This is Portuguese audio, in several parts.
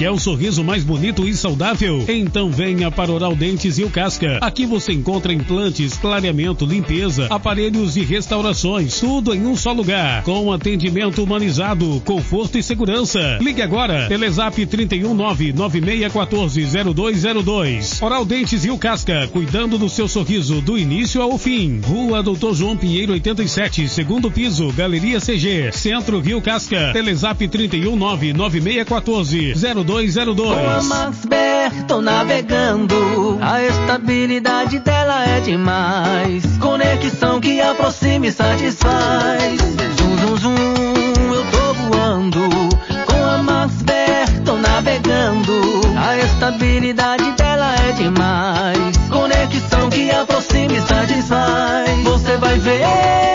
Quer um sorriso mais bonito e saudável? Então venha para Oral Dentes Rio Casca. Aqui você encontra implantes, clareamento, limpeza, aparelhos e restaurações. Tudo em um só lugar. Com atendimento humanizado, conforto e segurança. Ligue agora. Telezap 319-9614-0202. Oral Dentes Rio Casca. Cuidando do seu sorriso do início ao fim. Rua Doutor João Pinheiro 87, segundo piso, Galeria CG, Centro Rio Casca. Telezap 319-9614-0202. Com a Maxber tô navegando, a estabilidade dela é demais. Conexão que aproxima e satisfaz. Zum, zum, zum, eu tô voando. Com a Maxber tô navegando, a estabilidade dela é demais. Conexão que aproxima e satisfaz. Você vai ver,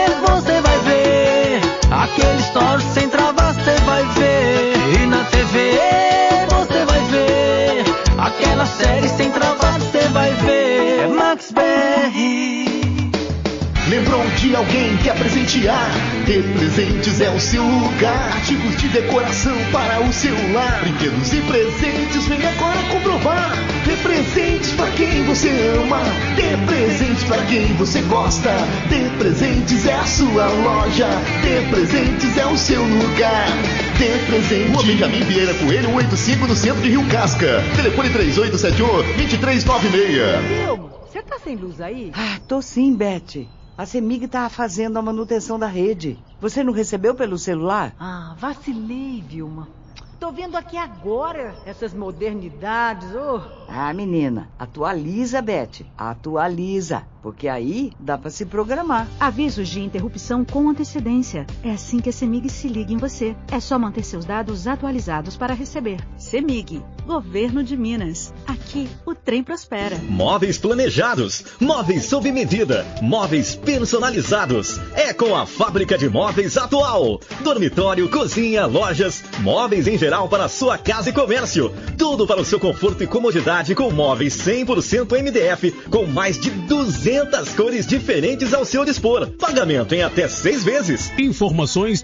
aquele story sem travar, você vai ver. E na TV você vai ver, aquela série sem travar, você vai ver. É Max BR. Lembrou de alguém que quer presentear? De Presentes é o seu lugar. Artigos de decoração para o celular, brinquedos e presentes, vem agora comprovar. Dê presentes pra quem você ama, dê presentes pra quem você gosta. Dê Presentes é a sua loja, Dê Presentes é o seu lugar. Dê Presente. Rua Benjamin Vieira Coelho 185, no centro de Rio Casca. Telefone 3871-2396. Vilmo, você tá sem luz aí? Ah, tô sim, Beth. A CEMIG tá fazendo a manutenção da rede. Você não recebeu pelo celular? Ah, vacilei, Vilma. Tô vendo aqui agora essas modernidades, oh. Ah, menina, atualiza, Beth. Atualiza, porque aí dá pra se programar. Avisos de interrupção com antecedência. É assim que a CEMIG se liga em você. É só manter seus dados atualizados para receber. CEMIG, Governo de Minas. Aqui o trem prospera. Móveis planejados, móveis sob medida, móveis personalizados. É com a Fábrica de Móveis Atual. Dormitório, cozinha, lojas, móveis em geral para sua casa e comércio. Tudo para o seu conforto e comodidade, com móveis 100% MDF, com mais de 200 cores diferentes ao seu dispor. Pagamento em até 6 vezes. Informações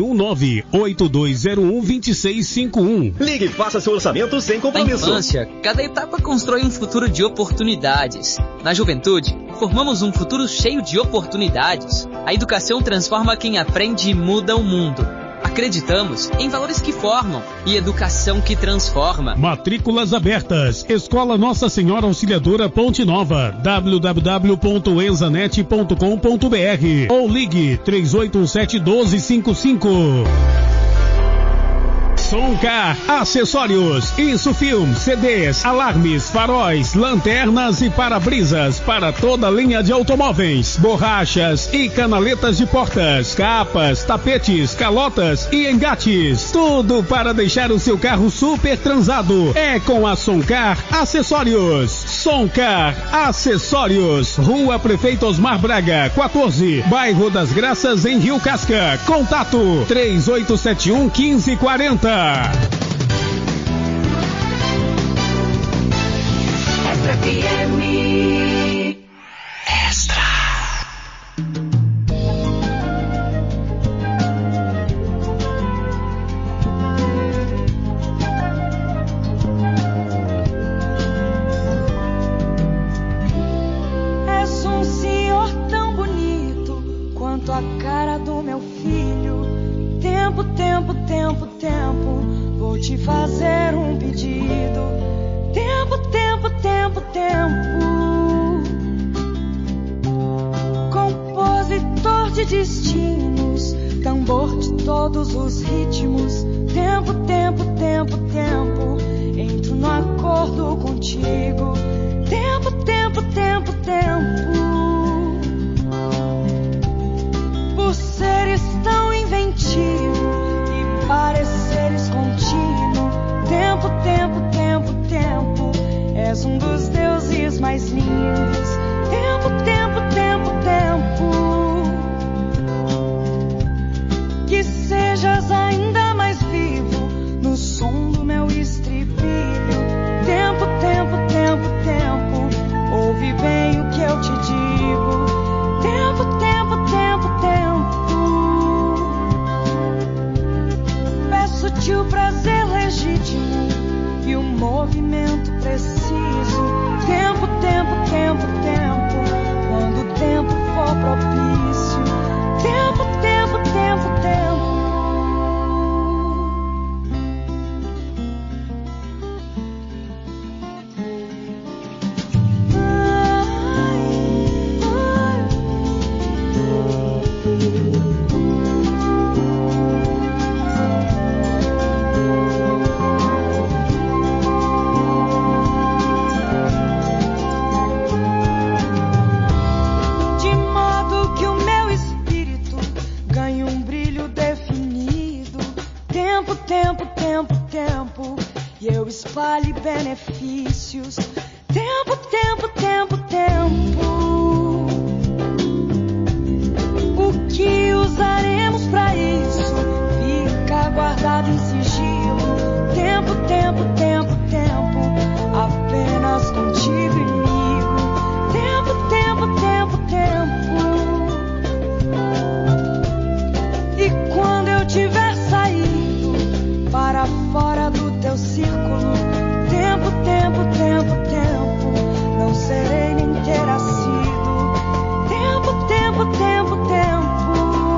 319-8201-2651. Ligue e faça seu orçamento sem compromisso. Na infância, cada etapa constrói um futuro de oportunidades. Na juventude, formamos um futuro cheio de oportunidades. A educação transforma quem aprende e muda o mundo. Acreditamos em valores que formam e educação que transforma. Matrículas abertas. Escola Nossa Senhora Auxiliadora Ponte Nova. www.enzanet.com.br ou ligue 3817-1255. Soncar Acessórios, Insufilm, CDs, alarmes, faróis, lanternas e para-brisas para toda a linha de automóveis, borrachas e canaletas de portas, capas, tapetes, calotas e engates. Tudo para deixar o seu carro super transado. É com a Soncar Acessórios. Soncar Acessórios, Rua Prefeito Osmar Braga, 14, Bairro das Graças, em Rio Casca. Contato 3871-1540. Extra. És um senhor tão bonito quanto a cara do meu filho. Tempo, tempo, tempo, tempo, vou te fazer um pedido. Tempo, tempo, tempo, tempo. Compositor de destinos, tambor de todos os ritmos. Tempo, tempo, tempo, tempo, entro no acordo contigo. Tempo, tempo, tempo, tempo. Por seres tão inventivo e pareceres contínuo. Tempo, tempo, tempo, tempo, és um dos deuses mais lindos. Tempo, tempo, tempo, tempo. Que sejas ainda mais vivo no som do meu estribilho. Tempo, tempo, tempo, tempo, ouve bem o que eu te digo. Tempo, tempo, tempo, tempo. Peço-te o prazer legítimo movimento preciso. Tempo, tempo, tempo, tempo. Quando o tempo for propício. Tempo, tempo, tempo, tempo. Tempo, tempo, tempo, e eu espalhe benefícios. Tempo, tempo, tempo, tempo. O que usaremos pra isso fica guardado em sigilo. Tempo, tempo, tempo, tempo, apenas contigo e comigo. Tempo, tempo, tempo, tempo. E quando eu tiver saído para fora do teu círculo, tempo, tempo, tempo, tempo, não serei nem terá sido. Tempo, tempo, tempo, tempo.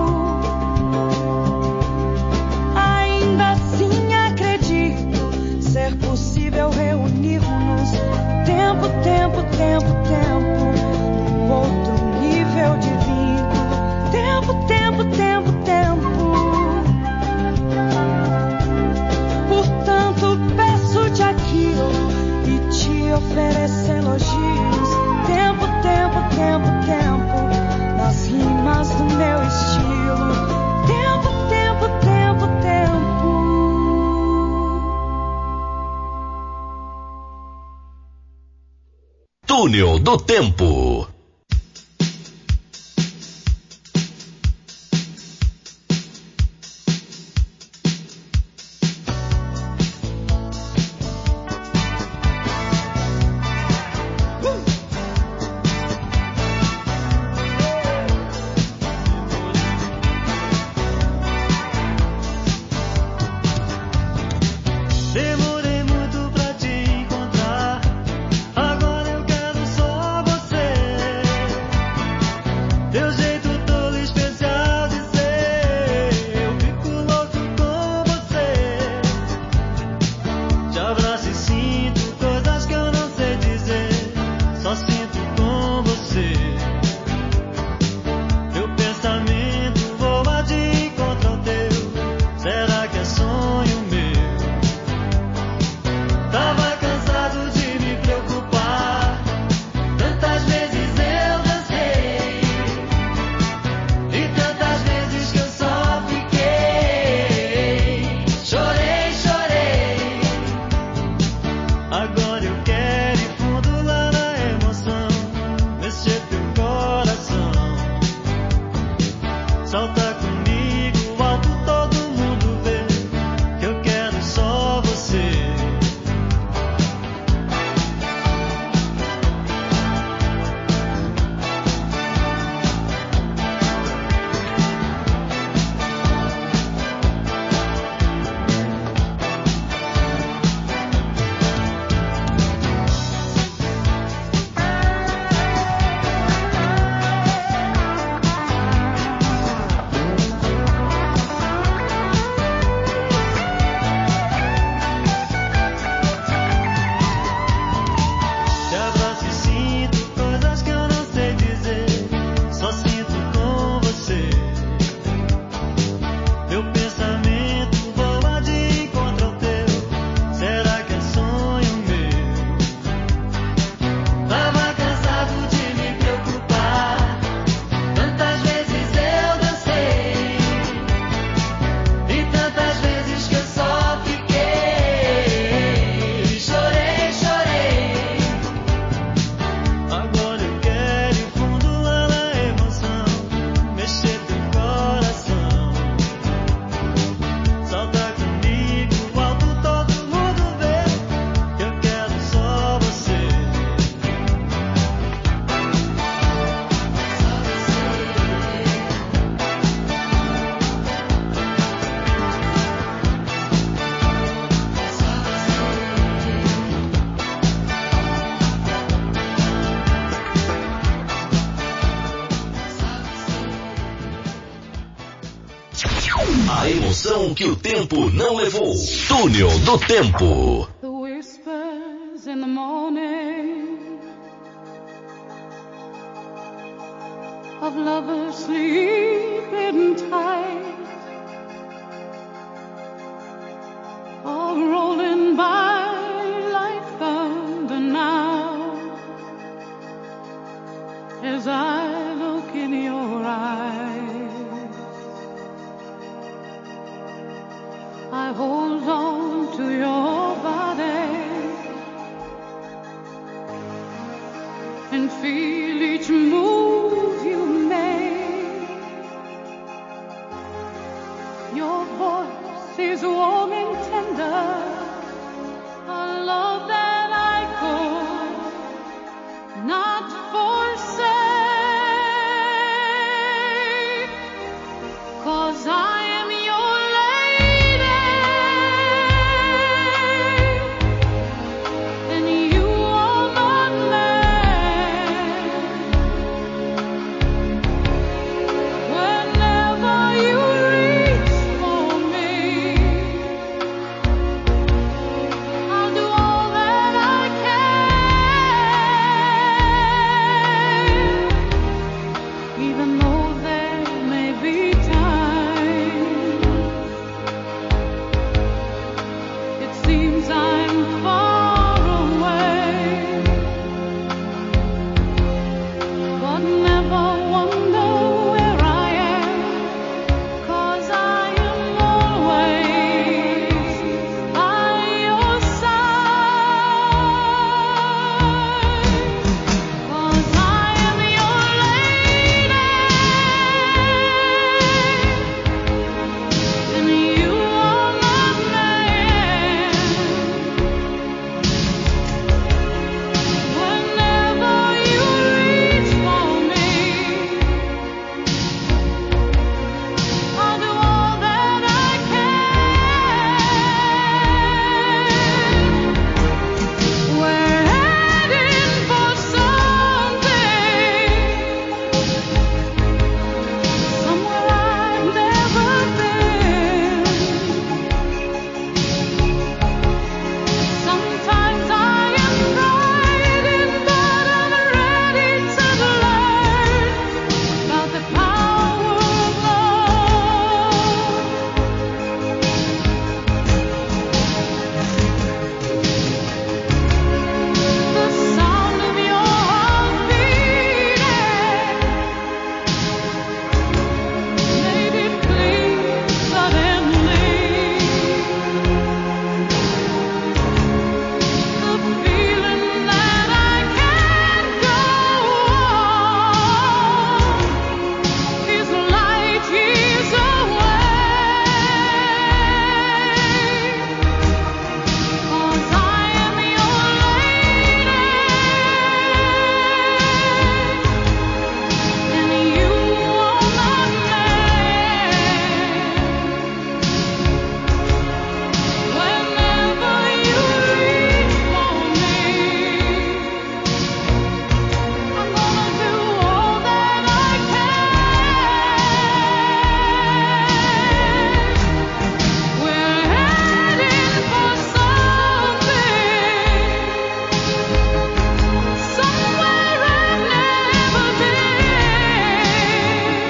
Ainda assim acredito ser possível reunirmos. Tempo, tempo, tempo, tempo, um outro nível de vínculo. Tempo, tempo, tempo, tempo. Aquilo e te ofereço elogios. Tempo, tempo, tempo, tempo, nas rimas do meu estilo. Tempo, tempo, tempo, tempo. Túnel do Tempo. Demorei muito pra te encontrar. Agora eu quero só você. som que o tempo não levou. Túnel do Tempo. The whispers in the morning of lovers sleeping tight are rolling by like thunder now as I look in your eyes. I hold on to your body and feel each move you make. Your voice is warm and tender, a love that I could not forsake, 'cause I am your lady and you are my man. Whenever you reach for me, I'll do all that I can, even though there may be times it seems I'm far away, but never wonder where I am, 'cause I am always by your side, 'cause I am your lady and you are my man. Whenever you reach for me, I'll do all that I can. We're heading for something, somewhere I've never been. Sometimes I am frightened, but I'm ready to learn about the power of love. The sound of your heart beating made it clear suddenly. The feeling that I can't go on is light years away, 'cause I am your lady and you are my man. Whenever you reach for me, I'm gonna do all that I can. We're heading for something, somewhere I've never been.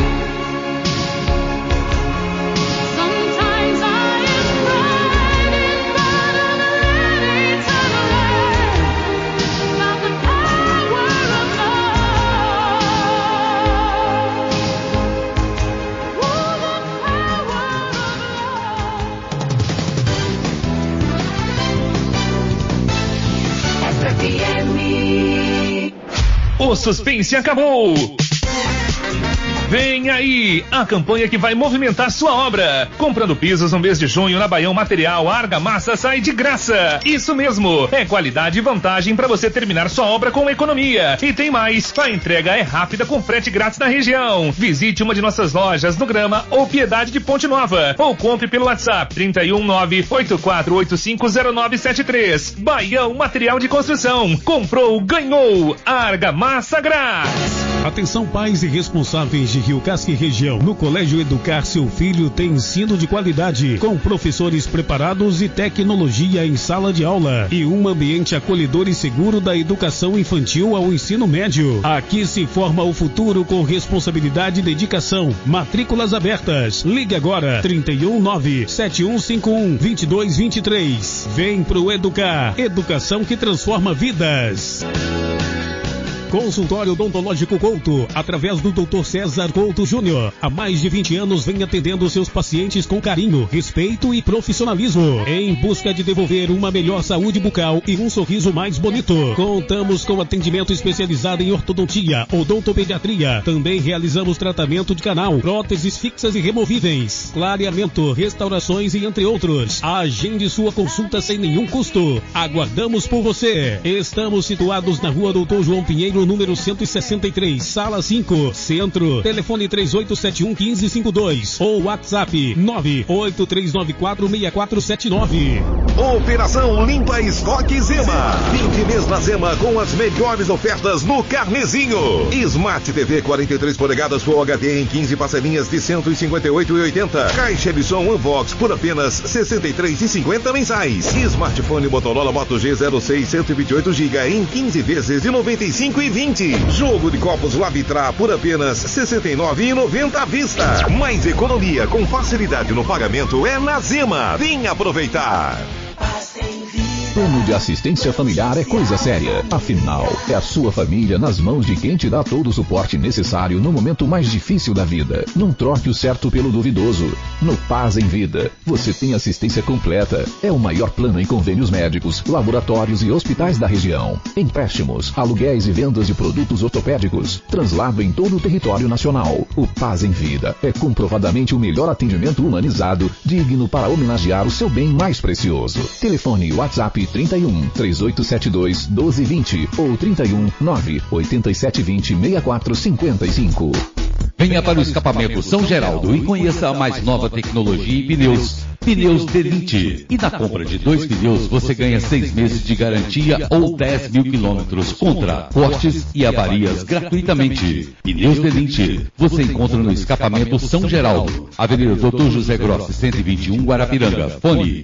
Sometimes I am frightened, but I'm ready to learn about the power of love. Ooh, the power of love. SFM. O suspense acabou. Vem aí a campanha que vai movimentar sua obra. Comprando pisos no mês de junho na Baião Material, a argamassa sai de graça. Isso mesmo, é qualidade e vantagem para você terminar sua obra com economia. E tem mais, a entrega é rápida com frete grátis na região. Visite uma de nossas lojas no Grama ou Piedade de Ponte Nova ou compre pelo WhatsApp 31984850973. Baião Material de Construção. Comprou, ganhou. Argamassa grátis. Atenção pais e responsáveis de Rio Casca e região. No Colégio Educar, seu filho tem ensino de qualidade, com professores preparados e tecnologia em sala de aula e um ambiente acolhedor e seguro da educação infantil ao ensino médio. Aqui se forma o futuro com responsabilidade e dedicação. Matrículas abertas. Ligue agora 319-7151-2223. Vem pro Educar. Educação que transforma vidas. Consultório Odontológico Couto, através do Dr. César Couto Júnior. Há mais de 20 anos vem atendendo seus pacientes com carinho, respeito e profissionalismo, em busca de devolver uma melhor saúde bucal e um sorriso mais bonito. Contamos com atendimento especializado em ortodontia, odontopediatria. Também realizamos tratamento de canal, próteses fixas e removíveis, clareamento, restaurações e entre outros. Agende sua consulta sem nenhum custo. Aguardamos por você. Estamos situados na Rua Doutor João Pinheiro, número 163, sala 5, centro. Telefone 3871-1552 ou WhatsApp 98394-6479. Operação Limpa Estoque Zema. 20 meses na Zema com as melhores ofertas no Carnezinho. Smart TV 43 polegadas Full HD em 15 parcelinhas de R$ 158,80. Caixa de som Unvox por apenas R$ 63,50 mensais. Smartphone Motorola Moto G06 128GB em 15 vezes de R$ 95,20. Jogo de copos Lavitra por apenas R$ 69,90 à vista. Mais economia com facilidade no pagamento é na Zema. Vem aproveitar. Plano de assistência familiar é coisa séria. Afinal, é a sua família nas mãos de quem te dá todo o suporte necessário no momento mais difícil da vida. Não troque o certo pelo duvidoso. No Paz em Vida, você tem assistência completa. É o maior plano em convênios médicos, laboratórios e hospitais da região. Empréstimos, aluguéis e vendas de produtos ortopédicos. Translado em todo o território nacional. O Paz em Vida é comprovadamente o melhor atendimento humanizado, digno para homenagear o seu bem mais precioso. Telefone WhatsApp 31 3872 1220 ou 31 98720 6455. Venha para o escapamento São Geraldo e conheça a mais nova tecnologia em pneus. Pneus D20. E na compra de 2 pneus você ganha 6 meses de garantia ou 10 mil quilômetros contra cortes e avarias gratuitamente. Pneus D20 você encontra no escapamento São Geraldo, Avenida Doutor José Grossi 121 Guarapiranga. Fone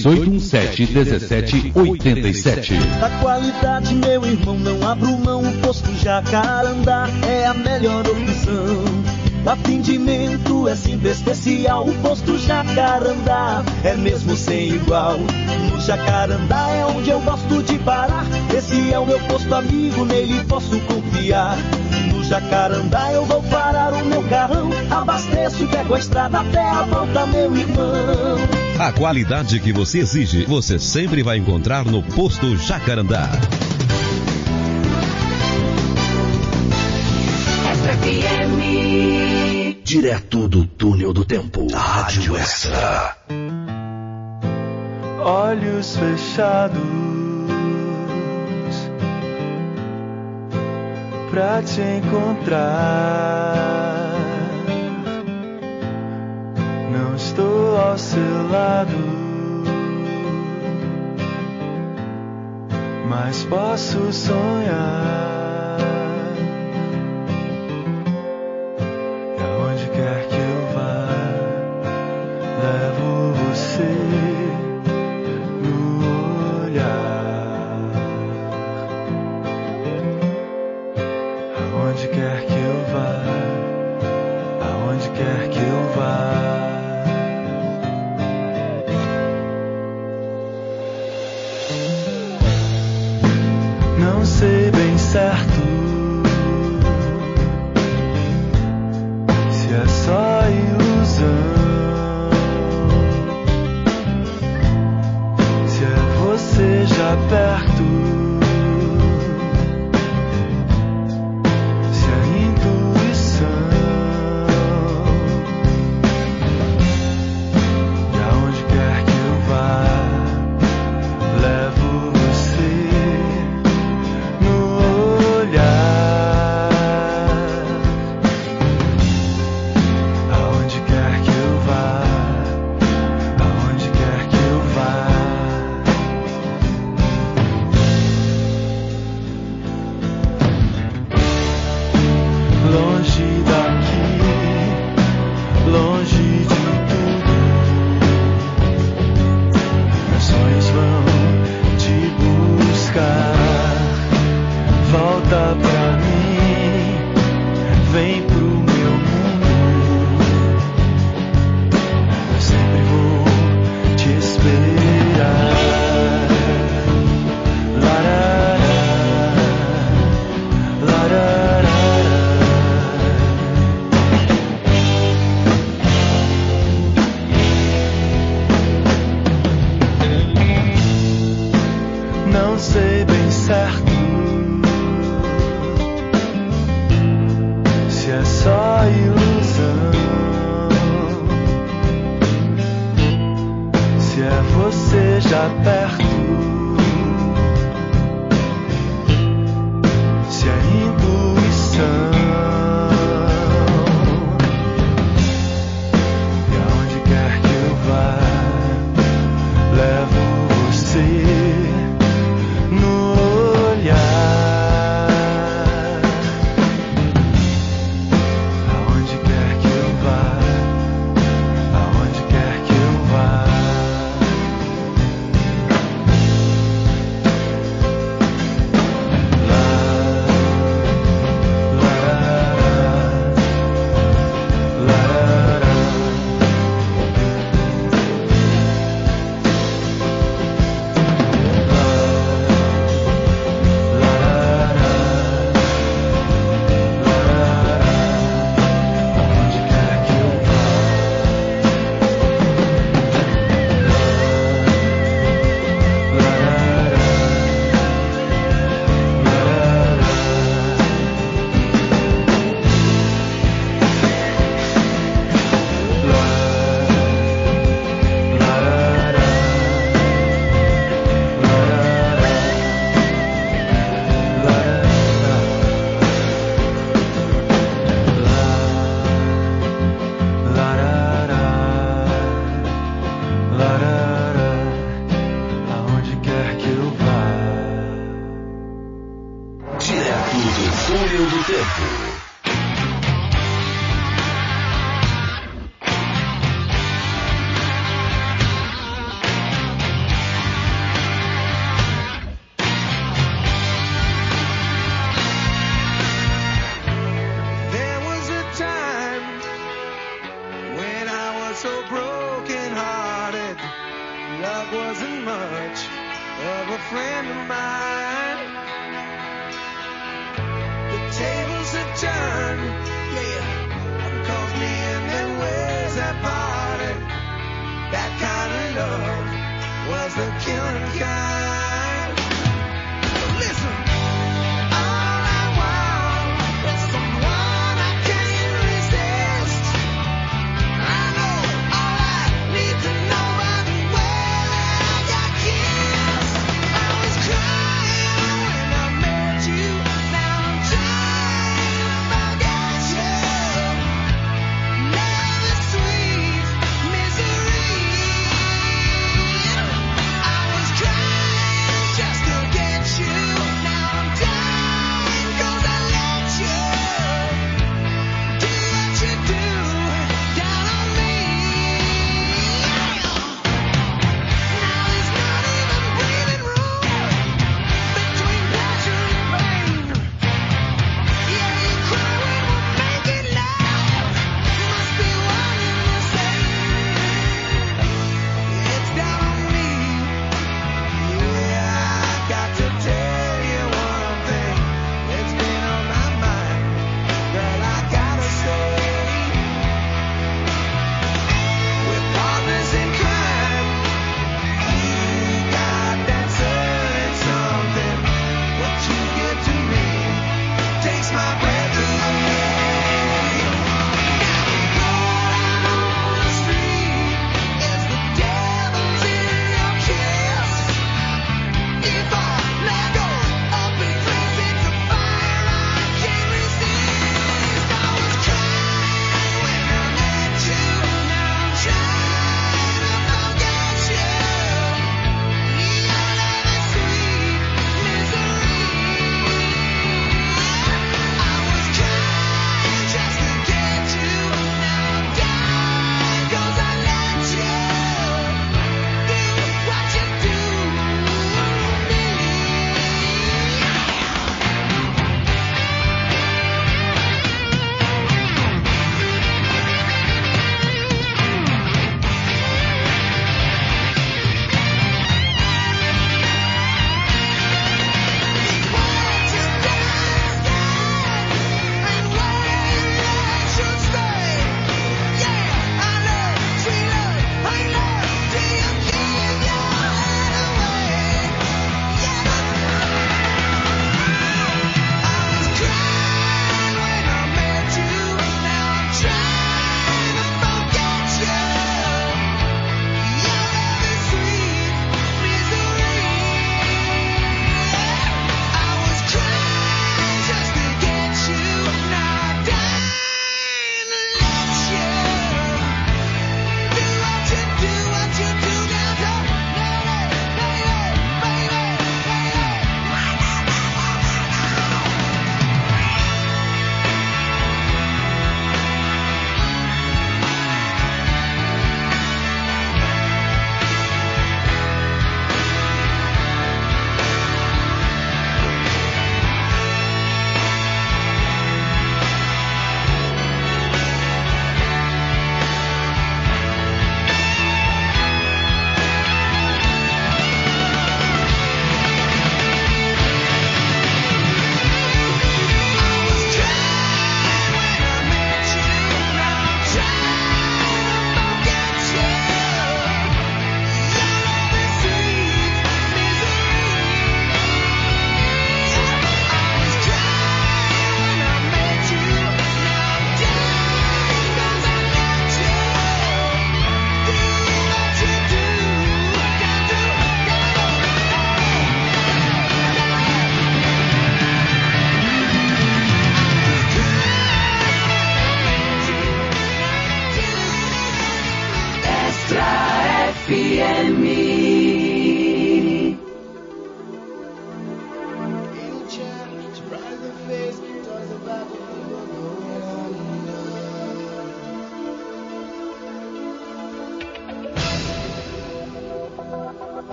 3817-1787. Da qualidade, meu irmão, não abro mão. O posto Jacarandá é a melhor opção. O atendimento é simples, especial. O posto Jacarandá é mesmo sem igual. No Jacarandá é onde eu gosto de parar. Esse é o meu posto amigo, nele posso confiar. No Jacarandá eu vou parar o meu carrão. Abasteço e pego a estrada até a volta, meu irmão. A qualidade que você exige, você sempre vai encontrar no posto Jacarandá. Direto do túnel do tempo. Rádio Extra. Olhos fechados pra te encontrar. Não estou ao seu lado, mas posso sonhar. Quer que eu vá, levo você no olhar. Aonde quer que eu vá, aonde quer que eu vá. Não sei bem certo certo. Se é só ilusão, se é você já perto, se é intuição. E aonde quer que eu vá, levo você no olhar. Aonde quer que eu vá, aonde quer que eu vá. Aonde quer que eu vá. Direto do túnel do tempo. There was a time when I was so broken hearted. Love wasn't much of a friend of mine. The tables have turned, yeah. Cause me and their ways have parted. That kind of love was the killing kind. Listen. All I want is someone I can't resist. I know all I need to know by the way that I got kissed. I was crying when I met you. Now I'm trying to forget you. Love is sweet misery. I was crying.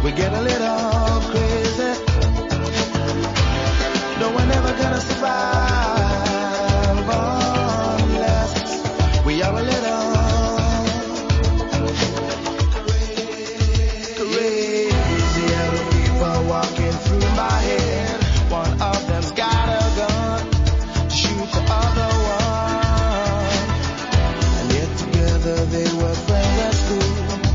we get a little crazy. No, we're never gonna survive unless we are a little crazy. Other people walking through my head. One of them's got a gun to shoot the other one, and yet together they were friends at school.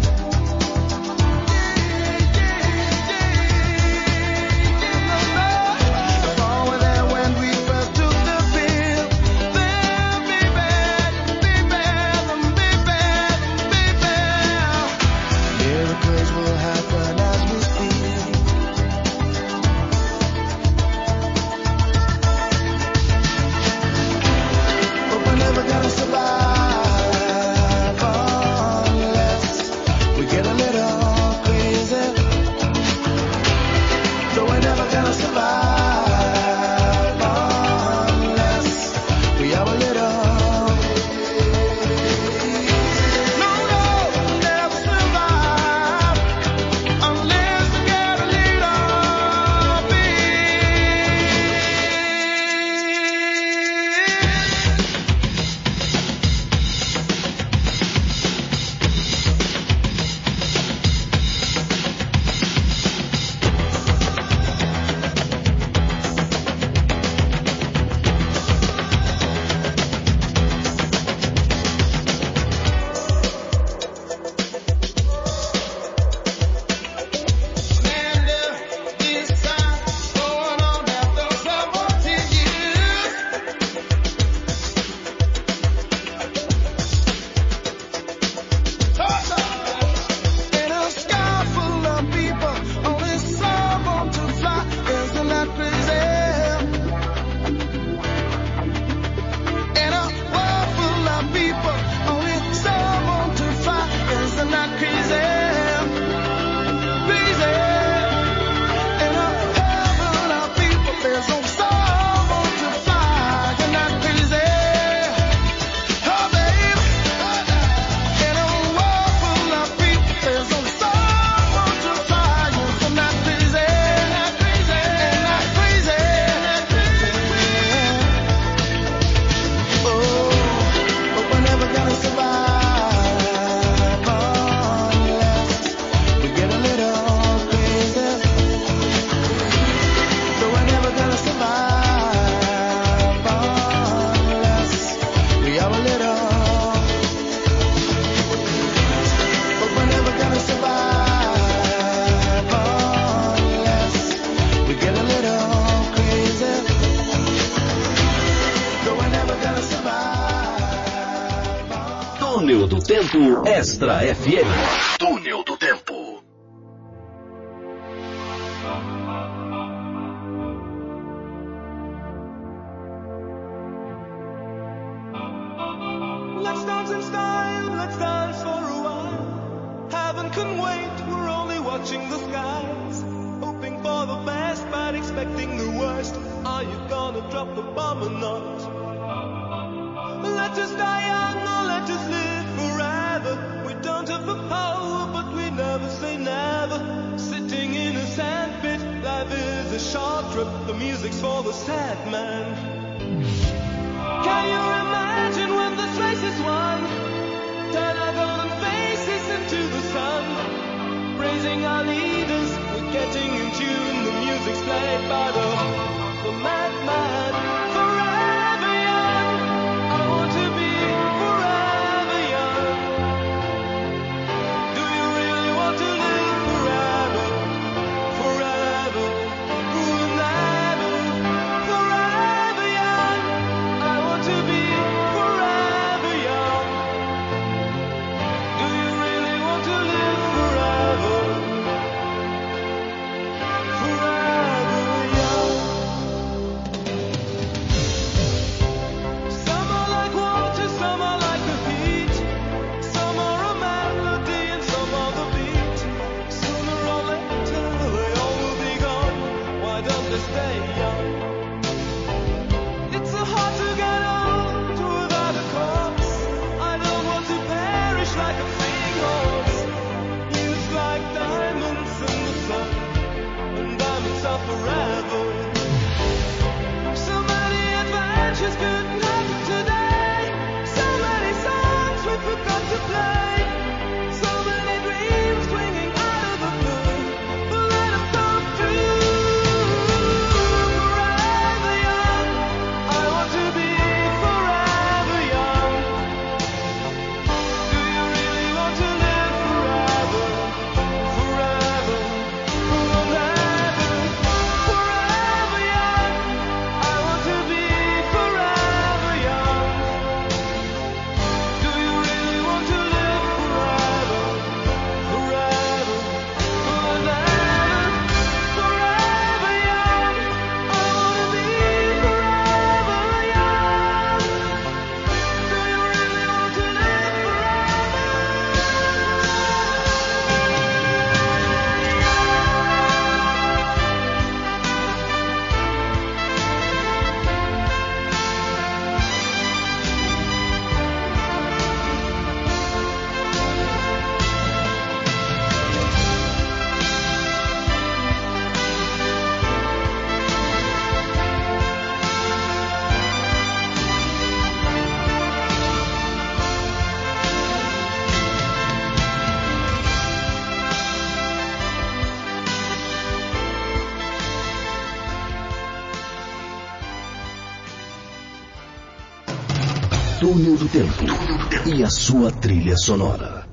Túnel do Tempo Extra FM. Túnel do Tempo. Let's dance in style, let's dance for a while. Heaven can wait, we're only watching the skies. Hoping for the best, but expecting the worst. Are you gonna drop the bomb or not? Let us die young or let us live forever. We don't have the power, but we never say never. Sitting in a sandpit, life is a short trip. The music's for the sad man. Can you imagine when this race is won? Turn our golden faces into the sun. Praising our leaders, we're getting in tune. The music's played by the madman. Forever young, I want to be forever young. Do you really want to live forever? Forever, forever, forever young. I want to be forever young. Do you really want to live forever? Forever young. Some are like water, some are like the heat. Some are a melody and some are the beat. Sooner or later they all will be gone. Why don't they stay young? It's so hard to get old without a cause. I don't want to perish like a fleeing horse. Youth like diamonds in the sun. Túnel do Tempo e a sua trilha sonora.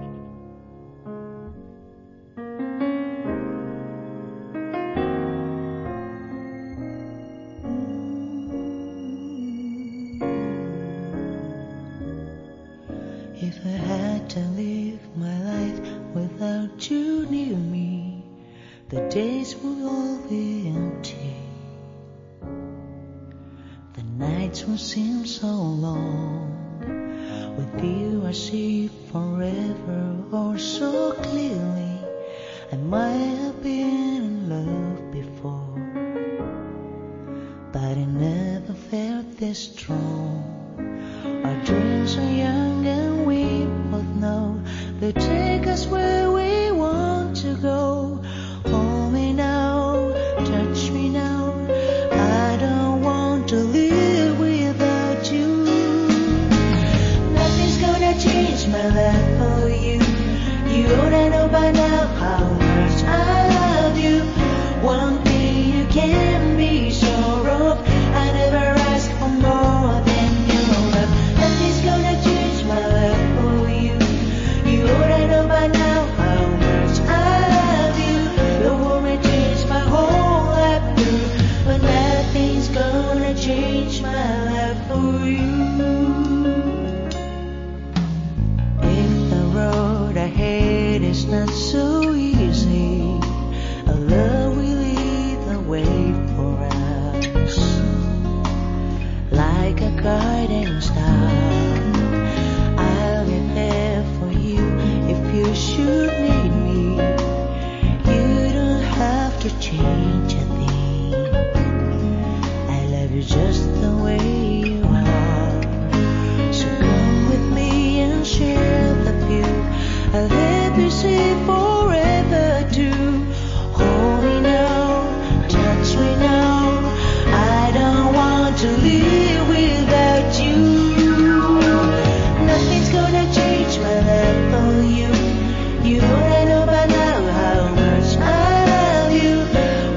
If I had to live my life without you near me, the days would all be empty. The nights will seem so long. With you I see forever or so clearly. I might have been in love before, but I never felt this strong. Our dreams are young and we both know they take us where we want to go. Hold me now, touch me now. I don't want to live without you. Nothing's gonna change my life for you. You ought to know by now how much I love you. One thing you can be sure of, I never ask for more than your love. Nothing's gonna change my life for you. You ought to know by now how much I love you. The woman changed my whole life through, but nothing's gonna change my life for you. If the road ahead is not so easy, a love will lead the way for us. Like a guiding star, I'll be there for you if you should need me. You don't have to change a thing. I love you just the way you are. So come with me and share the view. I'll let you see forever too. Hold me now, touch me now. I don't want to live without you. Nothing's gonna change my life for you. You don't know by now how much I love you.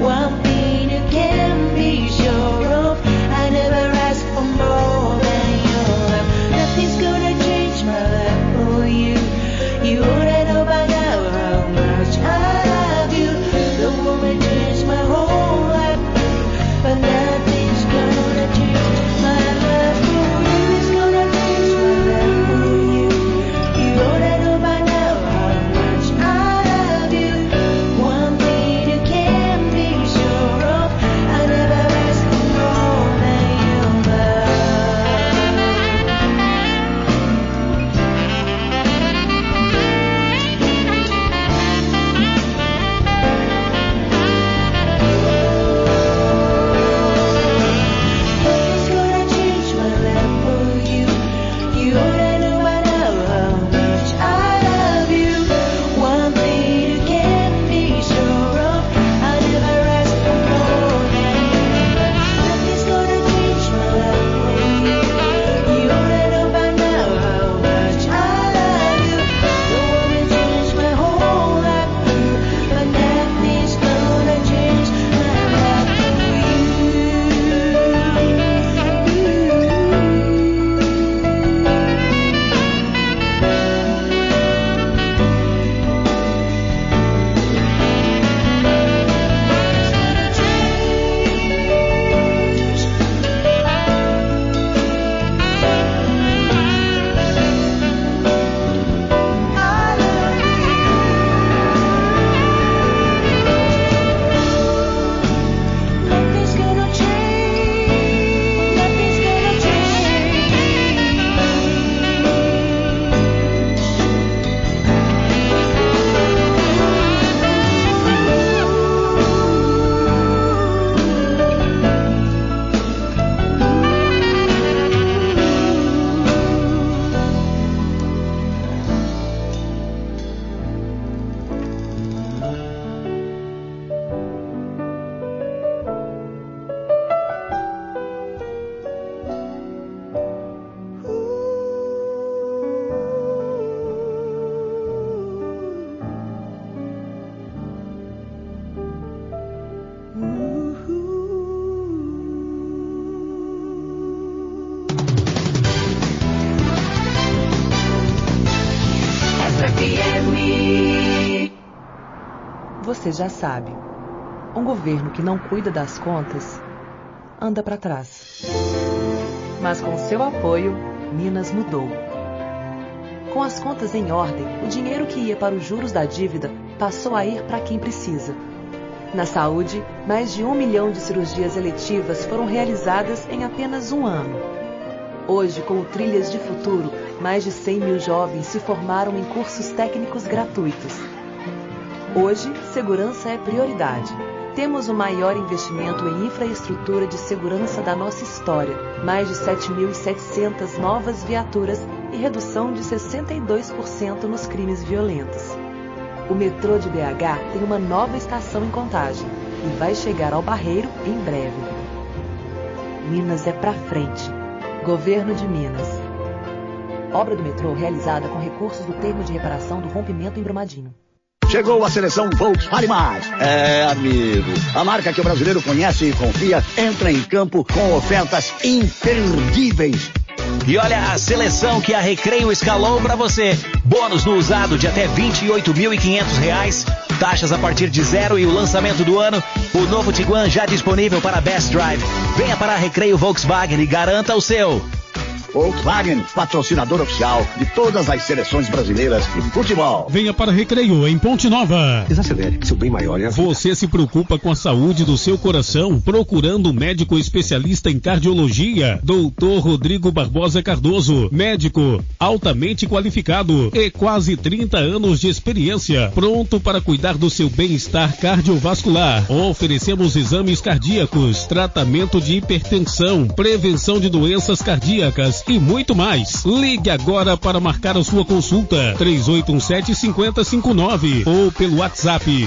você já sabe. Um governo que não cuida das contas anda para trás. Mas com seu apoio, Minas mudou. Com as contas em ordem, o dinheiro que ia para os juros da dívida passou a ir para quem precisa. Na saúde, mais de 1 milhão de cirurgias eletivas foram realizadas em apenas um ano. Hoje, com o Trilhas de Futuro, mais de 100 mil jovens se formaram em cursos técnicos gratuitos. Hoje, segurança é prioridade. Temos o maior investimento em infraestrutura de segurança da nossa história, mais de 7.700 novas viaturas e redução de 62% nos crimes violentos. O metrô de BH tem uma nova estação em Contagem e vai chegar ao Barreiro em breve. Minas é pra frente. Governo de Minas. Obra do metrô realizada com recursos do termo de reparação do rompimento em Brumadinho. Chegou a seleção Volkswagen Mais. É, amigo, a marca que o brasileiro conhece e confia entra em campo com ofertas imperdíveis. E olha a seleção que a Recreio escalou para você. Bônus no usado de até R$28.500, taxas a partir de 0 e o lançamento do ano. O novo Tiguan já disponível para Best Drive. Venha para a Recreio Volkswagen e garanta o seu. Volkswagen, patrocinador oficial de todas as seleções brasileiras de futebol. Venha para Recreio, em Ponte Nova. Desacelere, seu bem maior é a vida. Você se preocupa com a saúde do seu coração, procurando um médico especialista em cardiologia? Dr. Rodrigo Barbosa Cardoso, médico altamente qualificado e quase 30 anos de experiência, pronto para cuidar do seu bem-estar cardiovascular. Oferecemos exames cardíacos, tratamento de hipertensão, prevenção de doenças cardíacas e muito mais. Ligue agora para marcar a sua consulta 3817-5059 ou pelo WhatsApp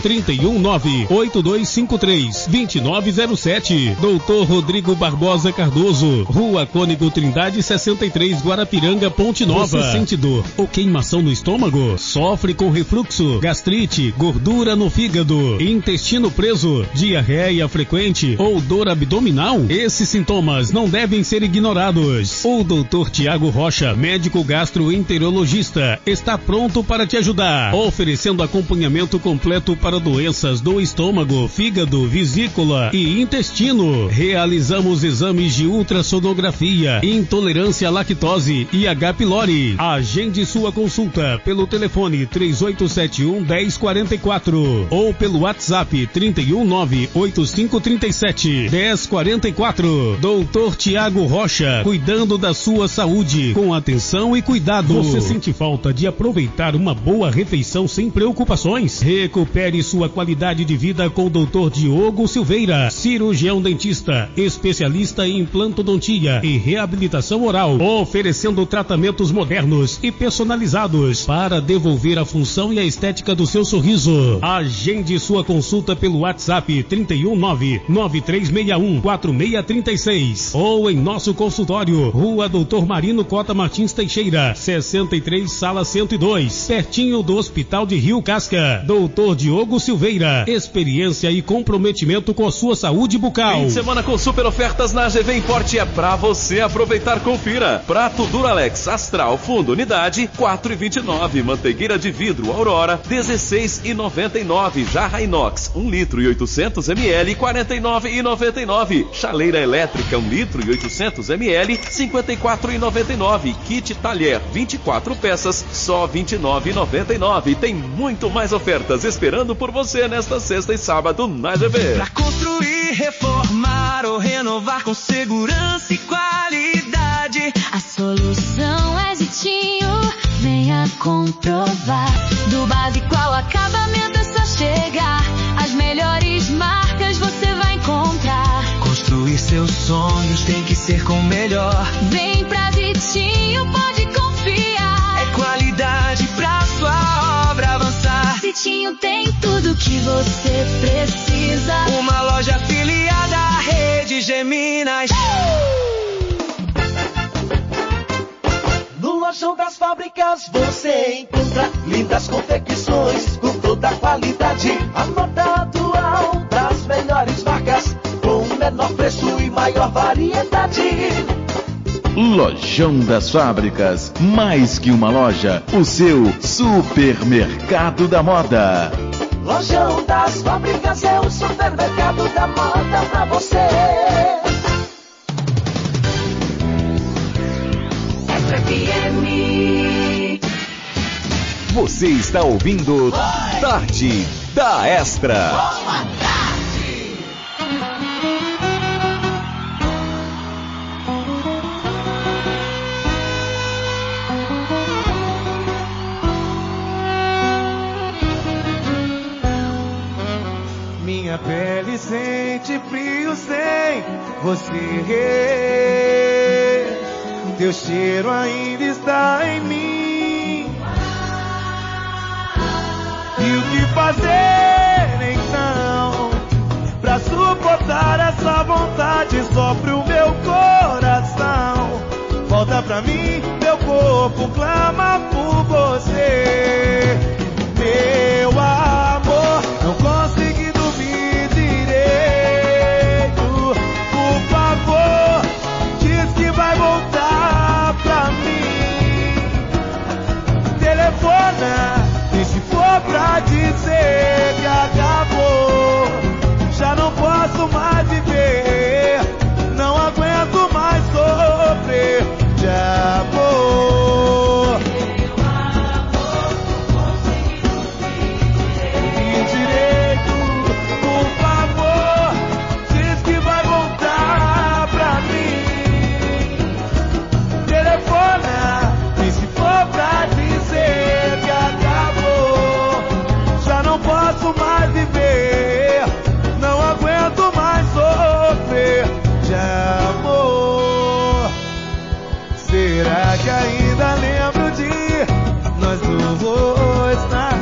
319-8253-2907. Dr. Rodrigo Barbosa Cardoso, Rua Cônego Trindade 63, Guarapiranga, Ponte Nova. Você sente dor ou queimação no estômago? Sofre com refluxo, gastrite, gordura no fígado, intestino preso, diarreia frequente ou dor abdominal? Esses sintomas não devem ser ignorados. O Dr. Tiago Rocha, médico gastroenterologista, está pronto para te ajudar, oferecendo acompanhamento completo para doenças do estômago, fígado, vesícula e intestino. Realizamos exames de ultrassonografia, intolerância à lactose e H. pylori. Agende sua consulta pelo telefone 3871-1044 ou pelo WhatsApp 319-8537-1044. Dr. Tiago Rocha, cuidando da sua saúde com atenção e cuidado. Você sente falta de aproveitar uma boa refeição sem preocupações? Recupere sua qualidade de vida com o Dr. Diogo Silveira, cirurgião dentista, especialista em implantodontia e reabilitação oral, oferecendo tratamentos modernos e personalizados para devolver a função e a estética do seu sorriso. Agende sua consulta pelo WhatsApp 319-9361-4636 ou em nosso consultório, Rua Doutor Marino Cota Martins Teixeira, 63, Sala 102, pertinho do Hospital de Rio Casca. Doutor Diogo Silveira, experiência e comprometimento com a sua saúde bucal. Fim de semana com super ofertas na GV Import é pra você aproveitar. Confira. Prato Duralex Astral Fundo Unidade, R$4,29. Manteigueira de vidro Aurora, R$16,99. Jarra Inox, 1 litro e 800 ml, R$49,99. Chaleira elétrica, 1 litro e 800 ml, R$54,99. Kit talher, 24 peças, só R$29,99. Tem muito mais ofertas esperando por você nesta sexta e sábado na GV. Pra construir, reformar ou renovar com segurança e qualidade, a solução é Zitinho, venha comprovar. Do básico ao acabamento é só chegar, as melhores marcas você vai encontrar. Construir seus sonhos tem que ser com o melhor. Vem pra Zitinho, pode confiar. É qualidade pra sua obra avançar. Zitinho tem tudo que você precisa. Uma loja afiliada à Rede Geminas. No Lojão das Fábricas você encontra lindas confecções com toda a qualidade. A moda atual das melhores marcas, com o menor preço e maior variedade. Lojão das Fábricas, mais que uma loja, o seu supermercado da moda. Lojão das Fábricas é o supermercado da moda pra você. FM. Você está ouvindo Tarde da Extra. Boa tarde. Minha pele sente frio sem você. Teu cheiro ainda está em mim. E o que fazer então pra suportar essa vontade só pro meu coração? Volta pra mim, meu corpo clama por você. Meu amor, não consegui dormir direito. Por favor, diz que vai voltar pra mim. Telefona, e se for pra dizer que acabou, já não posso mais viver, não aguento mais sofrer de amor. Direito, por favor, diz que vai voltar pra mim. Telefona, e se for pra dizer que acabou, já não posso mais viver, não aguento mais sofrer de amor. Será que ainda lembro de nós dois?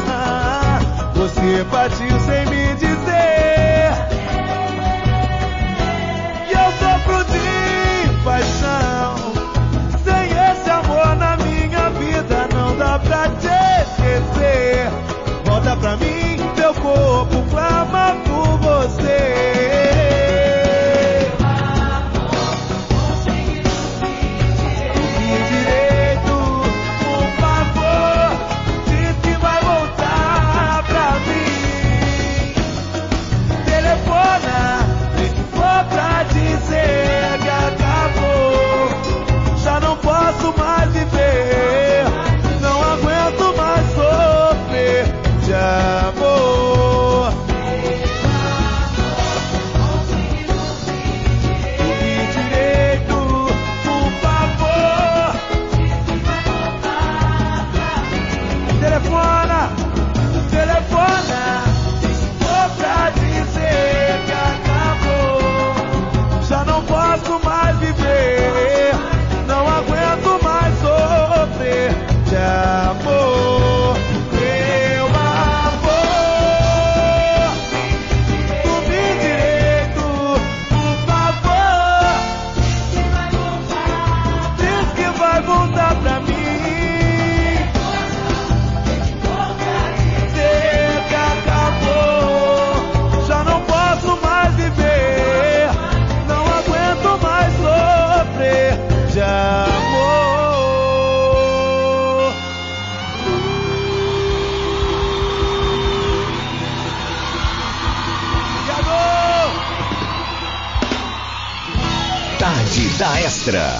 Você partiu sem me dizer, e eu sofro de paixão. Sem esse amor na minha vida não dá pra te esquecer. Volta pra mim, meu corpo clama por você. Tarde da Extra.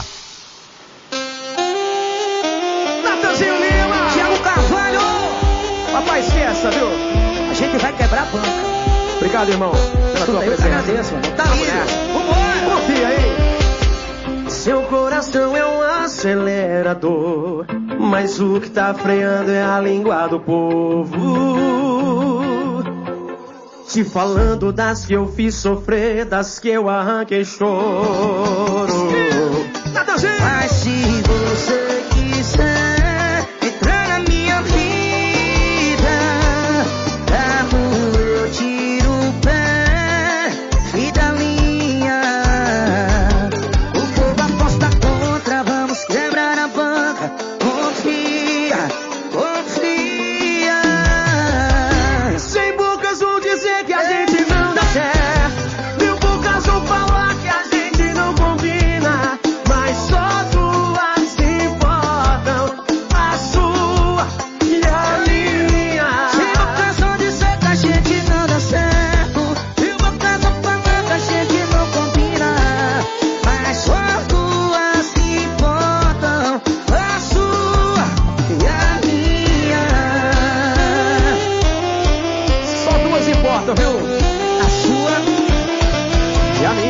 Natanzinho Lima, Thiago Carvalho. Papai, esqueça, viu? A gente vai quebrar a banca. Obrigado, irmão, pela tua presença. Eu agradeço, mano. Tá lindo. Vambora. Confia aí. Seu coração é um acelerador, mas o que tá freando é a língua do povo. Te falando das que eu fiz sofrer, das que eu arranquei choro. Mas se você quiser entrar na minha vida, amor, eu tiro o pé, fim da linha. O povo aposta contra, vamos quebrar a banca. Confia, confia. Sem bocas vão dizer que a gente não dá certo, mil bocas vão falar que a gente não combina.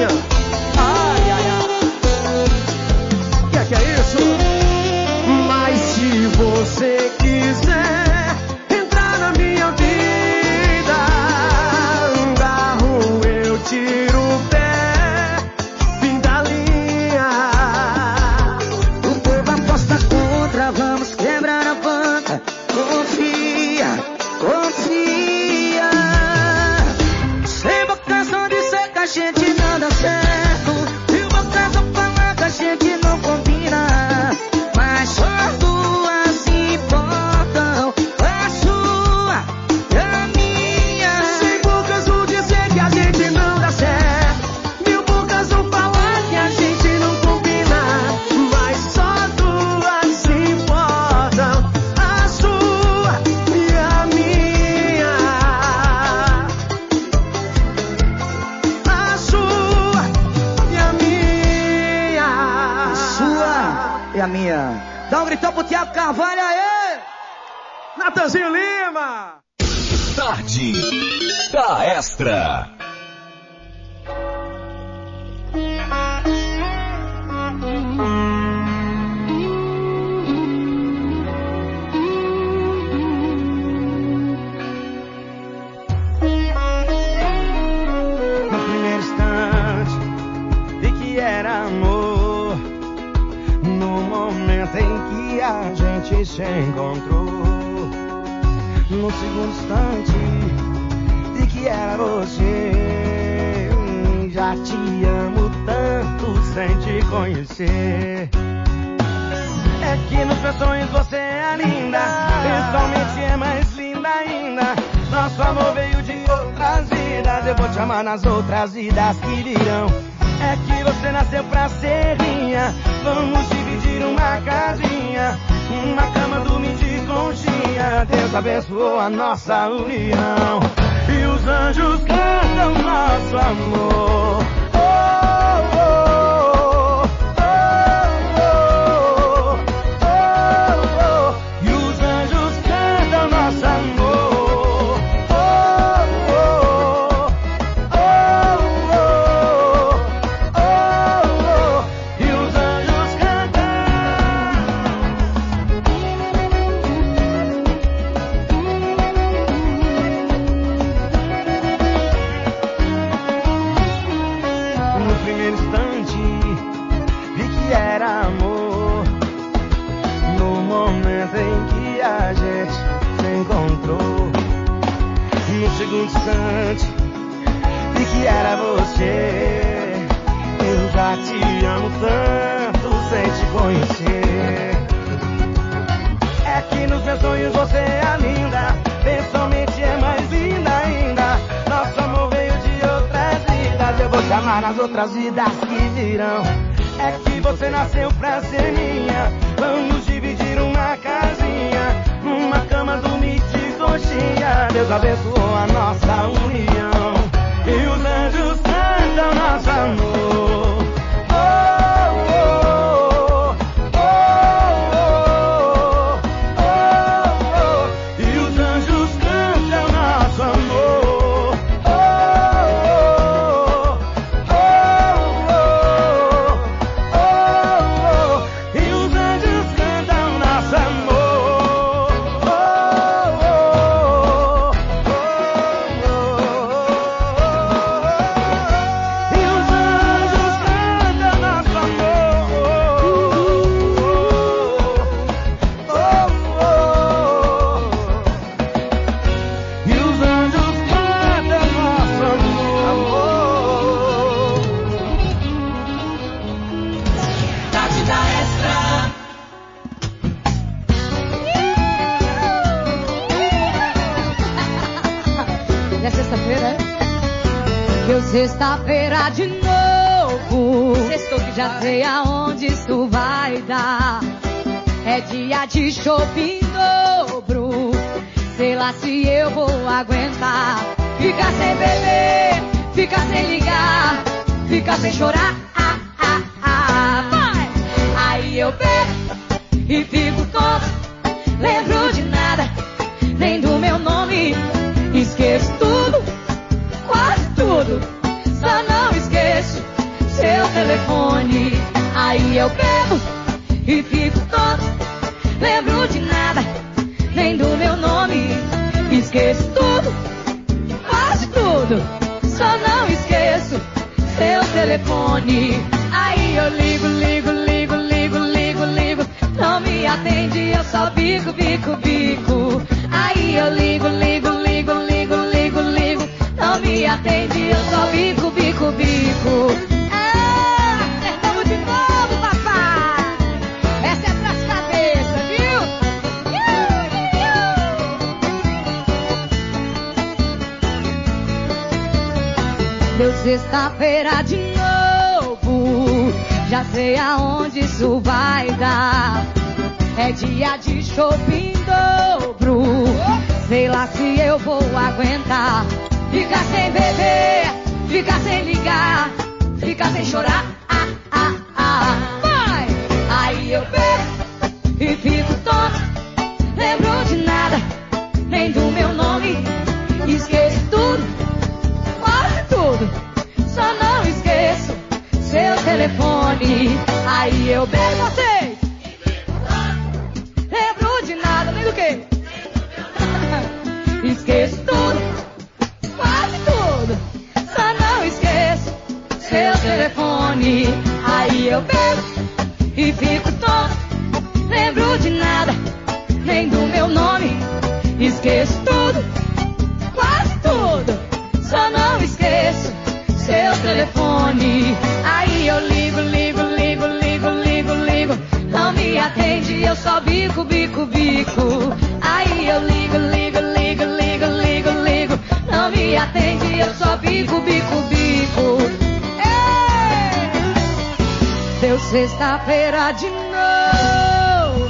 minha. Ai, ai, ai. Que é isso? Mas se você quiser entrar na minha vida, carro eu tiro o pé, fim da linha. O povo aposta contra, vamos quebrar a banca. Confia, confia. Sem boca só dizer que a gente não dá certo, e boca só falar que a gente não combina. Mas só duas importam, a sua e a minha. Sem bocas vão dizer que a gente não dá certo, mil bocas vão falar que a gente não combina. Mas só duas importam, a sua e a minha. A sua e a minha. Sua e a minha. Dá um gritão pro Thiago Carvalho aí! Natanzinho Lima! Tarde da Extra. No primeiro instante vi que era amor, no momento em que a gente se encontrou. No segundo instante vi que era você. Já te amo tanto sem te conhecer. É que nos meus sonhos você é linda, pessoalmente é mais linda ainda. Nosso amor veio de outras vidas, eu vou te amar nas outras vidas que virão. É que você nasceu pra ser minha, vamos dividir uma casinha, uma cama, dormir de conchinha. Deus abençoou a nossa união e os anjos cantam nosso amor. Oh, oh, oh, oh, oh, oh. E os anjos cantam nosso amor. Oh, oh, oh, oh, oh, oh. E os anjos cantam. No primeiro instante vi que era amor, no momento em que a gente se encontrou. No segundo instante vi que era você. Eu já te amo tanto sem te conhecer. É que nos meus sonhos você é linda, pessoalmente é mais linda ainda. Nosso amor veio de outras vidas, eu vou te amar nas outras vidas que virão. É que você nasceu pra ser minha, vamos dividir uma casinha, uma cama, dormir de conchinha. Deus abençoou a nossa união e os anjos cantam nosso amor. Oh, oh, oh, oh, oh, oh. E os anjos cantam nosso amor. Oh, oh, oh, oh, oh. E os anjos cantam nosso amor. Oh, oh, oh, oh. E os anjos cantam nosso amor. Oh, oh. E os anjos cantam nosso amor. Tarde da Extra. E é sexta-feira, é? Deu sexta-feira de novo. Sextou que já sei aonde isso vai dar. É dia de shopping dobro. Sei lá se eu vou aguentar. Ficar sem beber, ficar sem ligar, ficar sem chorar. Vai! Aí eu bebo e fico tonto. Lembro de nada, nem do meu nome. Esqueço tudo, quase tudo. Só não esqueço telefone. Aí eu bebo e fico todo, lembro de nada, nem do meu nome. Esqueço tudo, quase tudo, só não esqueço seu telefone. Aí eu ligo, não me atende, eu só bico. Aí eu ligo, não me atende, eu só bico. Acertamos de novo, papai. Essa é pras cabeças, viu? Deu sexta-feira de novo, já sei aonde isso vai dar. É dia de shopping dobro, sei lá se eu vou aguentar. Ficar sem beber, ficar sem ligar, ficar sem chorar. Vai! Aí eu bebo e fico tonto, lembro de nada, nem do meu nome. Esqueço tudo, quase tudo, só não esqueço seu telefone. Aí eu bebo, vocês, lembro de nada, nem do que. Esqueço tudo, quase tudo, só não esqueço seu telefone. Aí eu bebo e fico tonto, lembro de nada, nem do meu nome. Esqueço tudo, quase tudo, só não esqueço seu telefone. Aí eu ligo, não me atende, eu só bico. Aí eu ligo, não me atende, eu só bico. Deu sexta-feira de novo,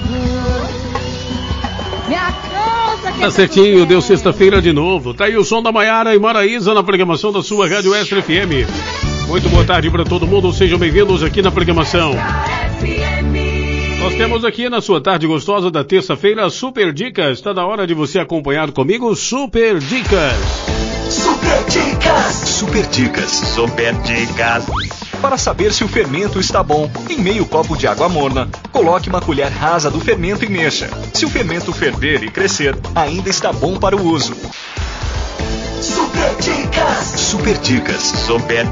minha causa que... Tá certinho, deu sexta-feira de novo. Tá aí o som da Maiara e Maraísa na programação da sua Rádio Extra FM. Muito boa tarde para todo mundo, sejam bem-vindos aqui na programação. Nós temos aqui na sua tarde gostosa da terça-feira Super Dicas. Está na hora de você acompanhar comigo Super Dicas. Super Dicas. Para saber se o fermento está bom, em meio copo de água morna, coloque uma colher rasa do fermento e mexa. Se o fermento ferver e crescer, ainda está bom para o uso. Super Dicas.